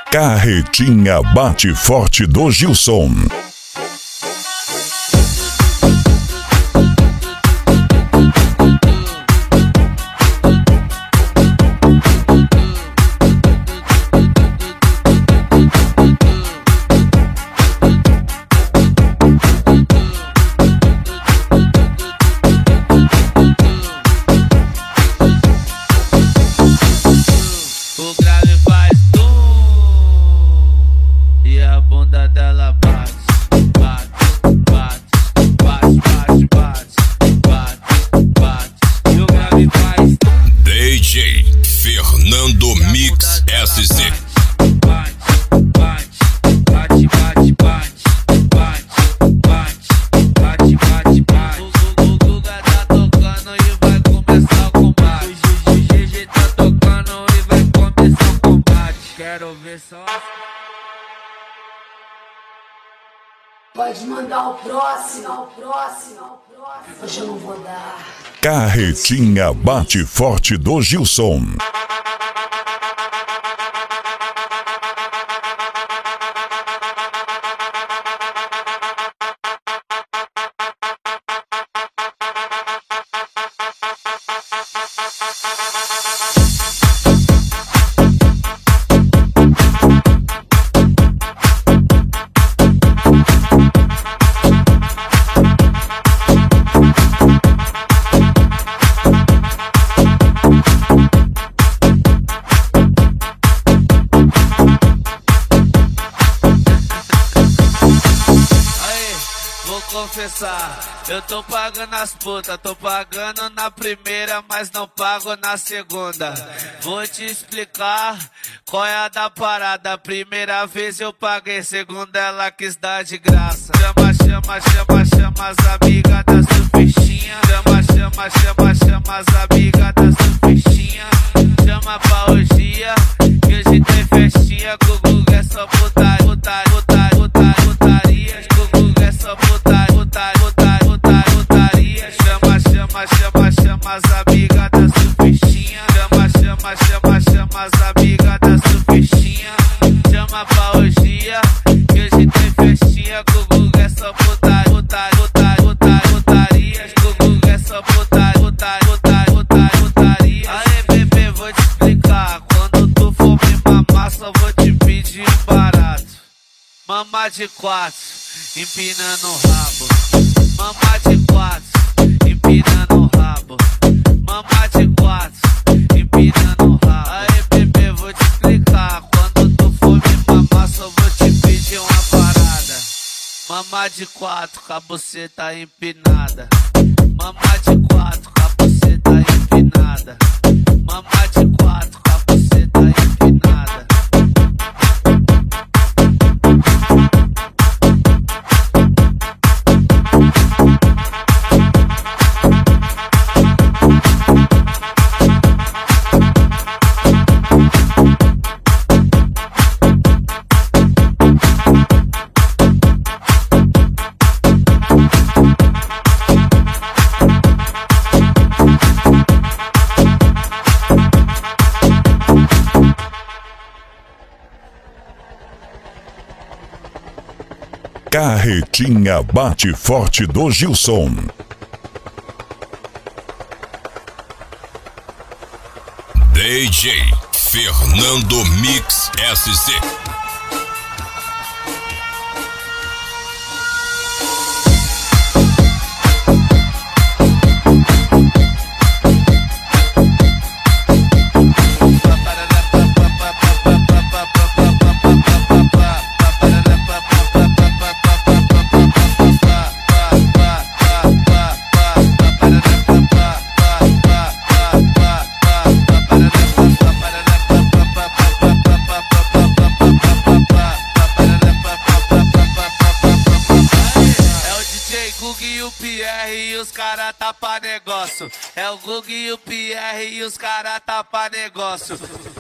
Carretinha Bate Forte do Gilson. O grave faz e a bunda dela bate, bate, bate, bate, bate, bate, bate. E o grave faz DJ Fernando Mix SC. bate, bate, bate, bate, bate, bate, bate, bate. O Guga tá tocando e vai começar o combate. O GG tá tocando e vai começar o combate. Quero ver só. Pode mandar o próximo. Hoje eu não vou dar. Carretinha Bate Forte do Gilson. Vou confessar, eu tô pagando as putas, tô pagando na primeira, mas não pago na segunda. Vou te explicar qual é a da parada. Primeira vez eu paguei, segunda ela quis dar de graça. Chama, chama, chama, chama as amigas da surfistinha. Chama, chama, chama, chama as amigas da surfistinha. Chama pra orgia, que hoje tem festinha. Gugu é só putaria, putaria, putaria, putaria. Gugu é só putaria, putaria, putaria, putaria. Chama, chama, chama, chama as amigas da surfistinha. Chama, chama, chama, chama as amigas da surfistinha. Chama pra orgia, que hoje tem festinha. Gugu é só putaria, putaria, putaria, putaria, putaria. Gugu é só putaria, putaria, putaria, putaria, putaria. Aê, bebê, vou te explicar. Quando tu for me mamar, só vou te pedir um barato. Mamar de quatro, empinando o rabo. Mamar de quatro, empinando o rabo. Mamar de quatro, empinando o rabo. Aê, bebê, vou te explicar. Quando tu for me mamar, só vou te pedir uma parada. Mamar de quatro, com a buceta empinada. Mamar de quatro, com a buceta empinada. Mamar de quatro, com a buceta empinada. Carretinha Bate Forte do Gilson. DJ Fernando Mix SC. E os cara tá pra negócio. É o Guga e o Pierre e os cara tá pra negócio.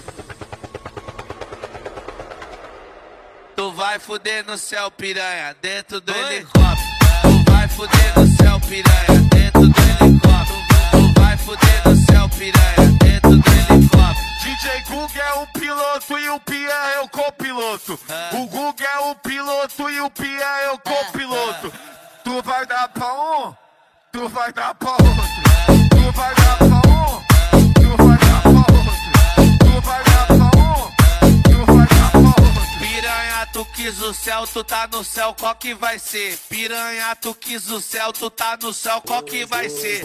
Tu vai fuder no céu, piranha, dentro do helicóptero. Tu vai fuder no céu, piranha, dentro do helicóptero. Tu vai fuder no céu, piranha, dentro do helicóptero. DJ Guga é o piloto e o Pierre é o copiloto. o Pia é o copiloto. Tu vai dar pra um, tu vai dar pra outro. Tu vai dar pra um, tu vai dar pra outro. Tu vai dar pra um, tu vai dar pra outro. Piranha, tu quis o céu, tu tá no céu, qual que vai ser? Piranha, tu quis o céu, tu tá no céu, qual que vai ser?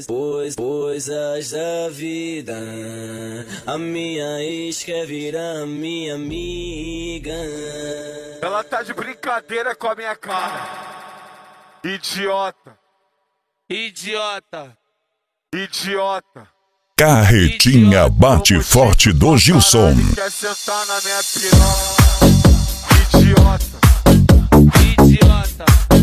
Coisas da vida, a minha ex quer virar minha amiga. Ela tá de brincadeira com a minha cara. Idiota. Idiota. Idiota. Carretinha bate forte do Gilson. Quer sentar na minha piroca. Idiota. Idiota.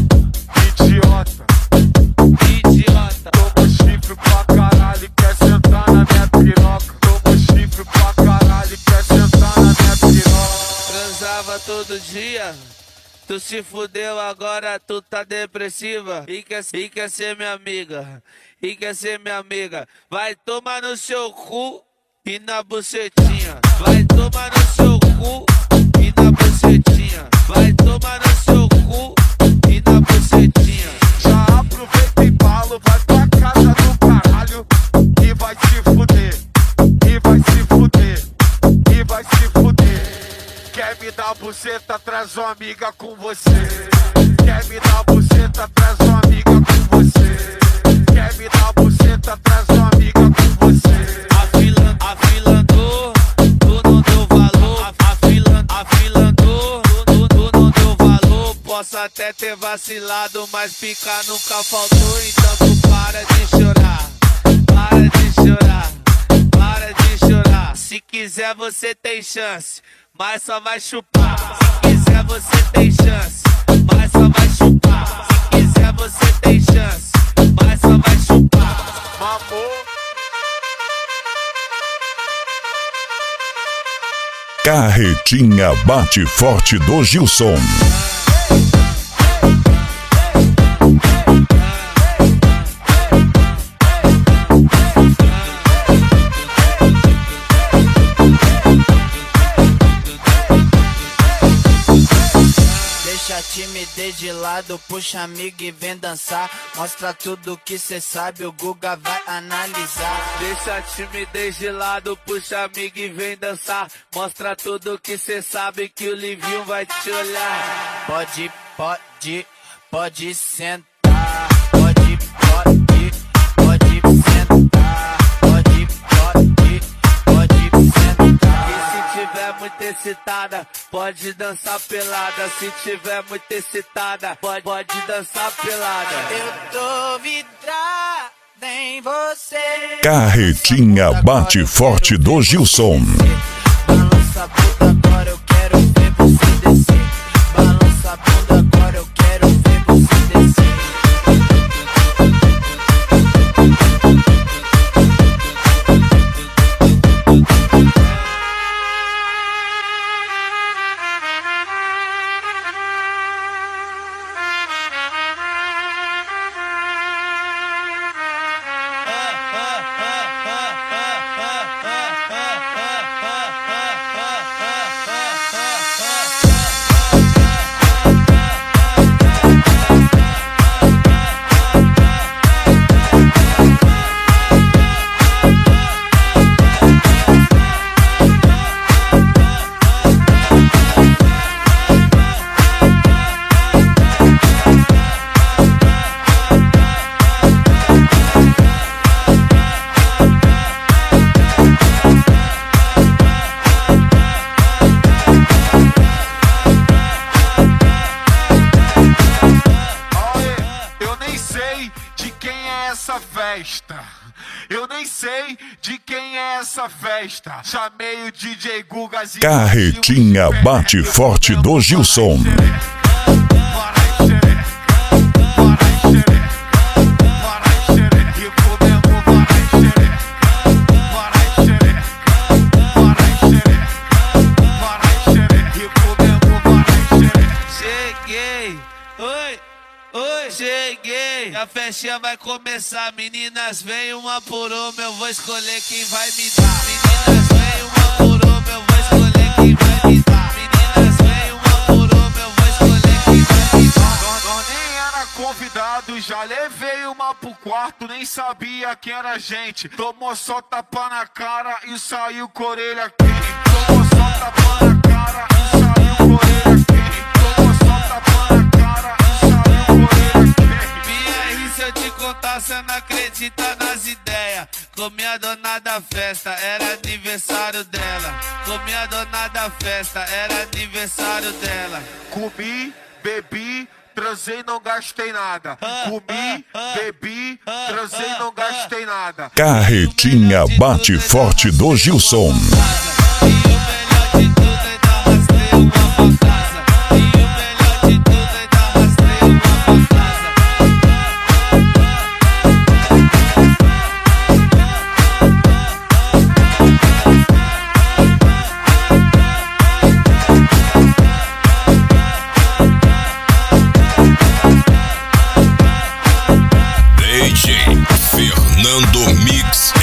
Idiota. Idiota. Toma chifre pra caralho, quer sentar na minha piroca. Toma chifre pra caralho, quer sentar na minha piroca. Transava todo dia, tu se fudeu, agora tu tá depressiva e quer ser minha amiga, e quer ser minha amiga. Vai tomar no seu cu e na bucetinha. Vai tomar no seu cu e na bucetinha. Vai tomar no seu cu e na bucetinha. Já aproveita e balo, vai pra casa do caralho e vai se fuder, e vai se fuder, e vai se fuder. Quer me dar buceta, traz uma amiga com você. Quer me dar buceta, traz uma amiga com você. Quer me dar buceta, traz uma amiga com você. A fila andou, tu não deu valor. A fila andou, tu não deu valor. Posso até ter vacilado, mas picar nunca faltou. Então tu para de chorar, para de chorar, para de chorar. Se quiser você tem chance, mas só vai chupar. Se quiser você tem chance, mas só vai chupar. Se quiser você tem chance, mas só vai chupar. Mamou. Carretinha bate forte do Gilson. Deixa a timidez de lado, puxa amigo e vem dançar. Mostra tudo que cê sabe, o Guga vai analisar. Deixa a timidez de lado, puxa amigo e vem dançar. Mostra tudo que cê sabe que o Livinho vai te olhar. Pode sentar. Pode sentar. Pode sentar. E se tiver muito excitada, pode dançar pelada. Se tiver muito excitada, pode dançar pelada. Eu tô vidrada em você. Carretinha bate forte do Gilson. Balança a bunda, agora eu quero ver você descer. Balança a bunda, agora eu quero ver você descer. Eu nem sei de quem é essa festa. Chamei o DJ Gugas e Carretinha bate forte do Gilson. Cheguei, oi, cheguei. A festinha vai começar, meninas, vem uma por uma, eu vou escolher quem vai me dar. Meninas, vem uma por uma, eu vou escolher quem vai me dar. Meninas, vem uma por uma, eu vou escolher quem vai me dar. era convidado, já levei uma pro quarto, nem sabia quem era a gente. Tomou só tapa na cara e saiu com a orelha quente. Tomou só tapa na cara e saiu com a orelha quente. Tomou só tapa na cara e saiu com a orelha quente. BR, se eu te contar, cê não acredita nas ideias. Comi a dona da festa, era aniversário dela. Comi a dona da festa, era aniversário dela. Comi, bebi, transei, não gastei nada. Comi, bebi, transei, não gastei nada. Carretinha Bate Forte do Gilson. E o melhor de tudo, ainda arrastei uma pra casa. E o melhor de tudo, ainda arrastei uma pra casa. DJ Fernando Mix